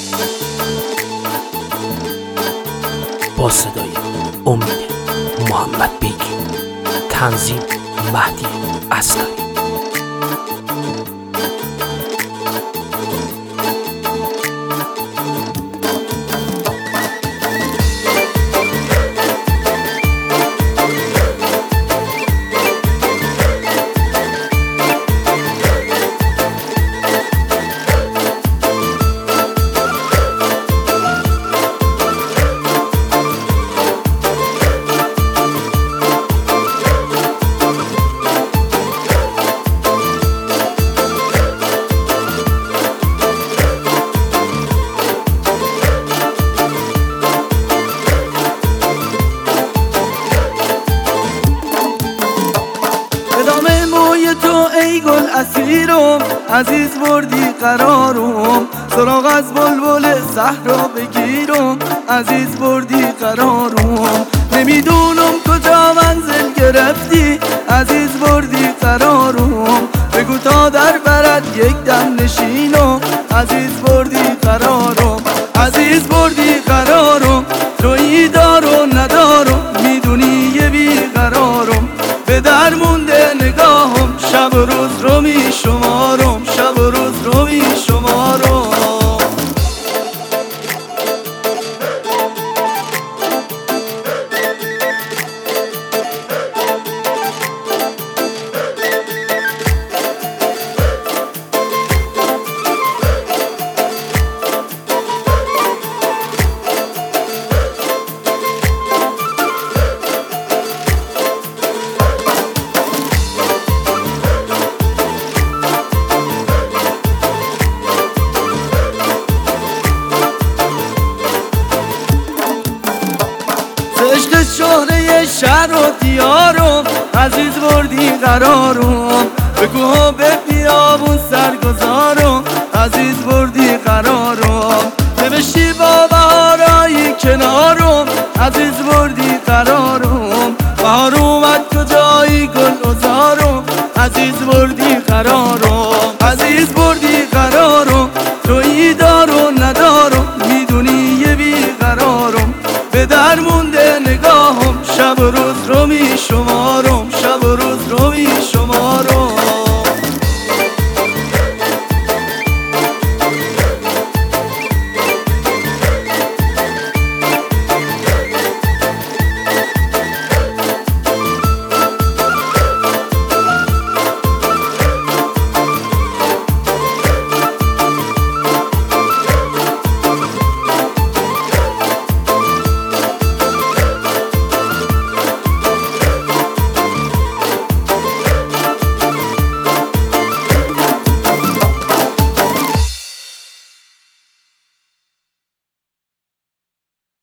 با صدای امید محمد بیگی، تنظیم مهدی اصغری. ادامه موی تو ای گل اسیرم، عزیز بردی قرارم، سراغ از بلبل صحرا بگیرم، عزیز بردی قرارم. نمیدونم کجا منزل گرفتی، عزیز بردی قرارم. بگو تا در برد یک دم نشینم، عزیز بردی قرارم. عزیز بردی قرارم، تویی دارو ندارم، میدونی یه بیقرارم. به در مونده نگاهم، شب و روز رو می شمارم، شب و روز رو می شمارم. عشق شهره شهر و دیارم، عزیز بردی قرارم. بگو به بیابون سرگذارم، عزیز بردی قرارم. نوشتی با بهارایی کنارم، عزیز بردی قرارم. بهار اومد کجایی گل ازارم، عزیز بردی قرارم. عزیز بردی قرارم، تویی دارو ندارم، میدونی یه بیقرارم. به در مونده نگاهم، شب و روز